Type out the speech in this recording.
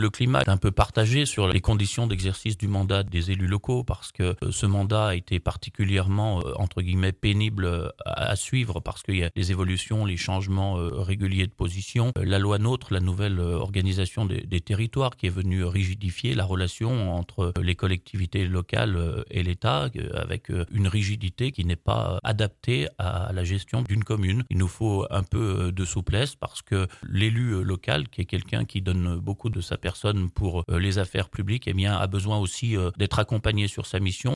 Le climat est un peu partagé sur les conditions d'exercice du mandat des élus locaux parce que ce mandat a été particulièrement, entre guillemets, «pénible», à suivre parce qu'il y a les évolutions, les changements, réguliers de position. La loi NOTRe, la nouvelle, organisation des territoires qui est venue rigidifier la relation entre les collectivités locales, et l'État, avec, une rigidité qui n'est pas adaptée à la gestion d'une commune. Il nous faut un peu, de souplesse parce que l'élu, local, qui est quelqu'un qui donne beaucoup de sa personne pour les affaires publiques, eh bien, a besoin aussi d'être accompagné sur sa mission.